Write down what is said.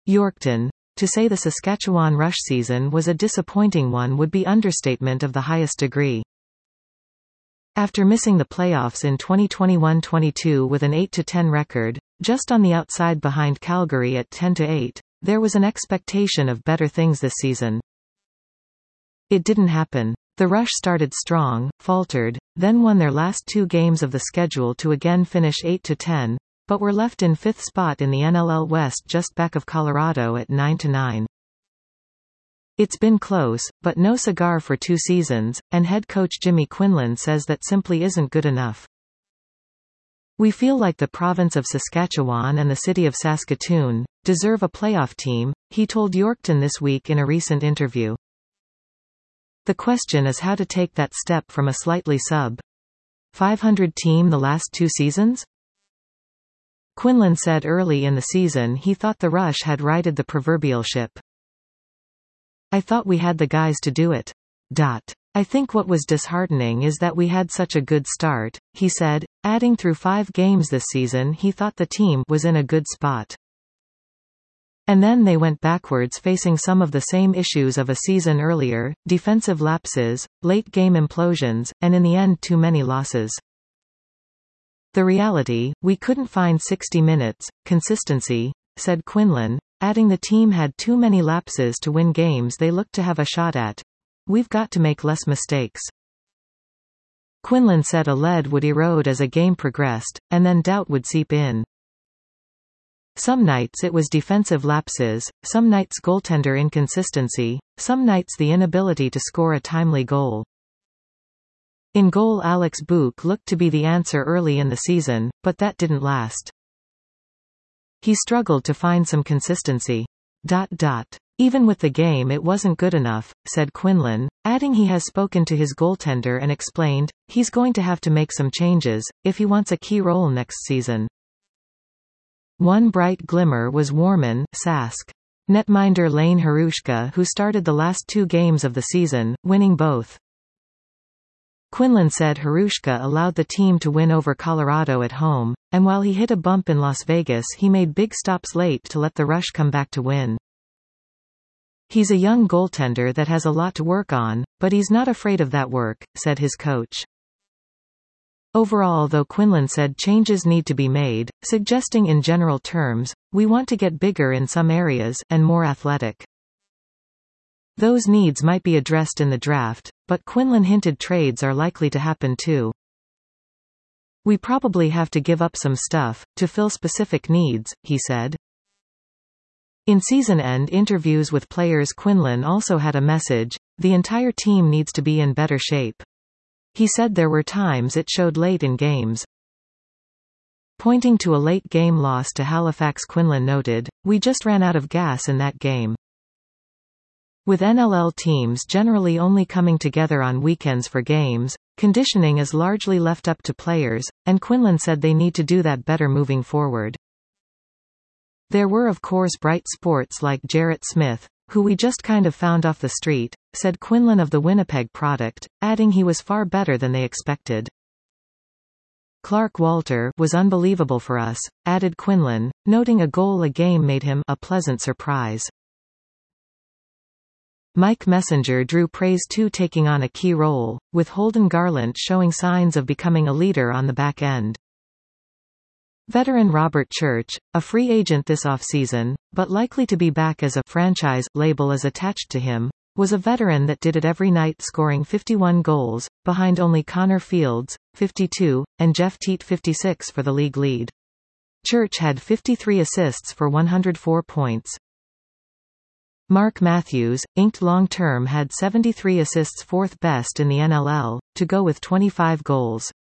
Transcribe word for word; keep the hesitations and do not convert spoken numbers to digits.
Yorkton. To say the Saskatchewan Rush season was a disappointing one would be understatement of the highest degree. After missing the playoffs in twenty twenty-one twenty-two with an eight to ten record, just on the outside behind Calgary at ten to eight, there was an expectation of better things this season. It didn't happen. The Rush started strong, faltered, then won their last two games of the schedule to again finish eight to ten, but were left in fifth spot in the N L L West just back of Colorado at nine to nine. It's been close, but no cigar for two seasons, and head coach Jimmy Quinlan says that simply isn't good enough. We feel like the province of Saskatchewan and the city of Saskatoon deserve a playoff team, he told Yorkton this week in a recent interview. The question is how to take that step from a slightly sub five hundred team the last two seasons? Quinlan said early in the season he thought the Rush had righted the proverbial ship. I thought we had the guys to do it. Dot. I think what was disheartening is that we had such a good start, he said, adding through five games this season he thought the team was in a good spot. And then they went backwards facing some of the same issues of a season earlier, defensive lapses, late-game implosions, and in the end too many losses. The reality, we couldn't find sixty minutes, consistency, said Quinlan, adding the team had too many lapses to win games they looked to have a shot at. We've got to make less mistakes. Quinlan said a lead would erode as a game progressed, and then doubt would seep in. Some nights it was defensive lapses, some nights goaltender inconsistency, some nights the inability to score a timely goal. In goal Alex Book looked to be the answer early in the season, but that didn't last. He struggled to find some consistency. Dot dot. Even with the game it wasn't good enough, said Quinlan, adding he has spoken to his goaltender and explained, he's going to have to make some changes, if he wants a key role next season. One bright glimmer was Warman, Sask. Netminder Lane Harushka who started the last two games of the season, winning both. Quinlan said Harushka allowed the team to win over Colorado at home, and while he hit a bump in Las Vegas he made big stops late to let the Rush come back to win. He's a young goaltender that has a lot to work on, but he's not afraid of that work, said his coach. Overall though Quinlan said changes need to be made, suggesting in general terms, we want to get bigger in some areas, and more athletic. Those needs might be addressed in the draft, but Quinlan hinted trades are likely to happen too. We probably have to give up some stuff, to fill specific needs, he said. In season-end interviews with players Quinlan also had a message, the entire team needs to be in better shape. He said there were times it showed late in games. Pointing to a late-game loss to Halifax Quinlan noted, we just ran out of gas in that game. With N L L teams generally only coming together on weekends for games, conditioning is largely left up to players, and Quinlan said they need to do that better moving forward. There were of course bright sports like Jarrett Smith, who we just kind of found off the street, said Quinlan of the Winnipeg product, adding he was far better than they expected. Clark Walter was unbelievable for us, added Quinlan, noting a goal a game made him a pleasant surprise. Mike Messenger drew praise too, taking on a key role, with Holden Garland showing signs of becoming a leader on the back end. Veteran Robert Church, a free agent this offseason, but likely to be back as a franchise label is attached to him, was a veteran that did it every night, scoring fifty-one goals, behind only Connor Fields, fifty-two, and Jeff Teat fifty-six for the league lead. Church had fifty-three assists for one hundred four points. Mark Matthews, inked long-term, had seventy-three assists, fourth best in the N L L, to go with twenty-five goals.